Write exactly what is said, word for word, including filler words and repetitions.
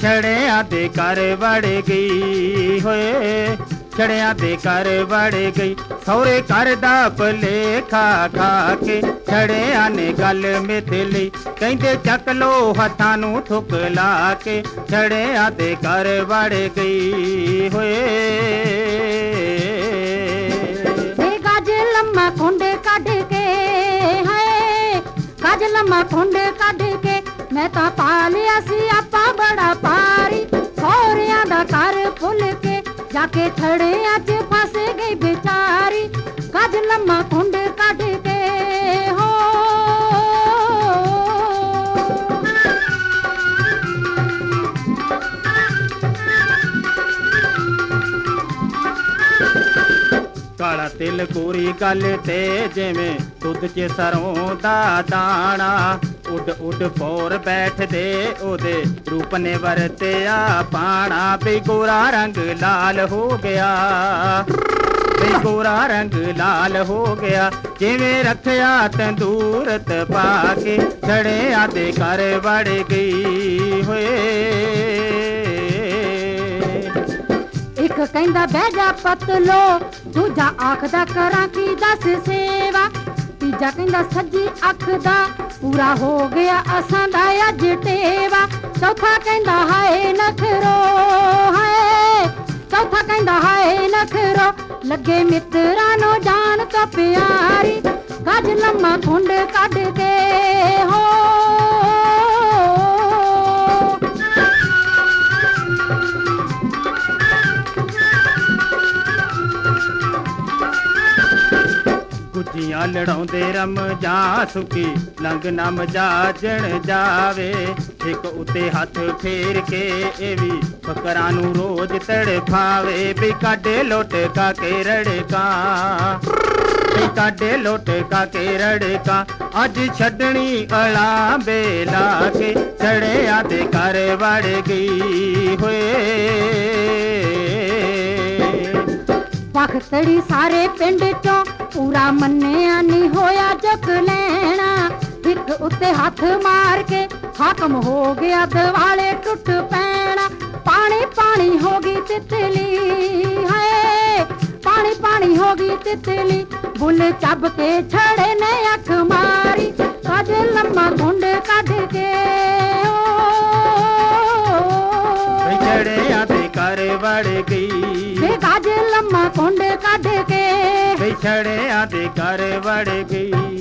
ਛੜਿਆਂ ਦੇ ਘਰ ਵੜ ਗਈ ਹੋਏ, ਛੜਿਆਂ ਦੇ ਘਰ ਵੜ ਗਈ। ਸਹੁਰੇ ਘਰ ਦਾ ਭੁਲੇਖਾ ਖਾ ਕੇ ਛੜਿਆਂ ਨੇ ਗੱਲ ਮਿਥ ਲਈ। ਕਹਿੰਦੇ ਚੱਕ ਲੋ ਹੱਥਾਂ ਨੂੰ ਠੁਕ ਲਾ ਕੇ ਛੜਿਆਂ ਦੇ ਘਰ ਵੜ ਗਈ ਹੋਏ। ਗੱਜ ਲੰਮਾ ਖੁੰਡ ਕੱਢ ਕੇ ਹੈ, ਗੱਜ ਲੰਮਾ ਖੁੰਡ ਕੱਢ ਕੇ ਮੈਂ ਤਾਂ ਪਾ ਲਿਆ ਸੀ ਆਪਾਂ ਬੜਾ ਪਾਰੀ। ਸਹੁਰਿਆਂ ਦਾ ਘਰ ਭੁੱਲ ਕੇ ਜਾ ਕੇ ਛੜਿਆਂ 'ਚ ਫਸ ਗਈ ਵਿਚਾਰੀ। ਗੱਜ ਲੰਮਾ ਖੁੰਡ ਕੱਢ ਕੇ ਹੋ। ਕਾਲਾ ਤਿਲ ਗੋਰੀ ਗੱਲ ਤੇ ਜਿਵੇਂ ਦੁੱਧ 'ਚ ਸਰੋਂ ਦਾ ਦਾਣਾ। ਉੱਡ ਉੱਡ ਫੋਰ ਬੈਠਦੇ ਉਹਦੇ ਰੂਪ ਨੇ ਵਰਤਿਆ ਪਾਣਾ। ਬਈ ਗੋਰਾ ਰੰਗ ਲਾਲ ਹੋ ਗਿਆ, ਬਈ ਗੋਰਾ ਰੰਗ ਲਾਲ ਹੋ ਗਿਆ। ਜਿਵੇਂ ਰੱਖਿਆ ਤੰਦੂਰਤ ਪਾ ਕੇ ਛੜਿਆਂ ਦੇ ਘਰ ਵੜ ਗਈ ਹੋਏ। ਇੱਕ ਕਹਿੰਦਾ ਬਹਿ ਜਾ ਪਤਲੋ, ਦੂਜਾ ਆਖਦਾ ਕਰਾਂ ਕੀ ਦੱਸ ਸੇਵਾ। ਤੀਜਾ ਕਹਿੰਦਾ ਸੱਜੀ ਅੱਖ ਦਾ ਪੂਰਾ ਹੋ ਗਿਆ ਅਸਾਂ ਦਾ ਅੱਜ ਟੇਵਾ। ਚੌਥਾ ਕਹਿੰਦਾ ਹਾਏ ਨਖਰੋ ਹਾਏ, ਚੌਥਾ ਕਹਿੰਦਾ ਹਾਏ ਨਖਰੋ ਲੱਗੇ ਮਿੱਤਰਾਂ ਨੂੰ ਜਾਨ ਤੋਂ ਪਿਆਰੀ। ਗੱਜ ਲੰਮਾ ਖੁੰਡ ਕੱਢ ਕੇ ਹੋ। ਗੁੱਜੀਆਂ ਲੜਾਉਂਦੇ ਰਮਜਾਂ ਸੁਖੀ ਲੰਘ ਨਾ ਮਜਾਜਣ ਜਾਵੇ। ਇੱਕ ਉੱਤੇ ਹੱਥ ਫੇਰ ਕੇ ਇਹ ਵੀ ਫਕਰਾਂ ਨੂੰ ਰੋਜ਼ ਤੜਫਾਵੇ। ਵੀ ਕਾਢੇ ਲੁੱਟ ਕਾ ਕੇ ਰੜਕਾਂ, ਵੀ ਕਾਢੇ ਲੁੱਟ ਕਾ ਕੇ ਰੜਕਾਂ। ਅੱਜ ਛੱਡਣੀ ਅਲਾ ਬੇਲਾ ਕੇ ਛੜਿਆਂ ਦੇ ਘਰ ਵੜ ਗਈ ਹੋਏ। ਵਖਤੜੀ ਸਾਰੇ ਪਿੰਡ ਚੋਂ ਪੂਰਾ ਮੰਨਿਆ ਨਹੀਂ ਹੋਇਆ ਚੁੱਕ ਲੈਣਾ। ਇੱਕ ਉੱਤੇ ਹੱਥ ਮਾਰ ਕੇ ਹਾਕਮ ਹੋ ਗਿਆ ਦਿਵਾਲੇ ਟੁੱਟ ਪੈਣਾ। ਪਾਣੀ ਪਾਣੀ ਹੋ ਗਈ ਤਿਤਲੀ ਹੈ, ਪਾਣੀ ਪਾਣੀ ਹੋ ਗਈ ਤਿਤਲੀ। ਬੁੱਲ ਚੱਬ ਕੇ ਛੜੇ ਨੇ ਅੱਖ ਮਾਰੀ। ਗੱਜ ਲੰਮਾ ਖੁੰਡ ਕੱਢ ਕੇ ਛੜਿਆਂ ਦੇ ਘਰ ਵੜ ਗਈ। ਗੱਜ ਲੰਮਾ ਖੁੰਡ ਕੱਢ ਕੇ ਛੜਿਆਂ ਦੇ ਘਰ ਵੜ ਗਈ।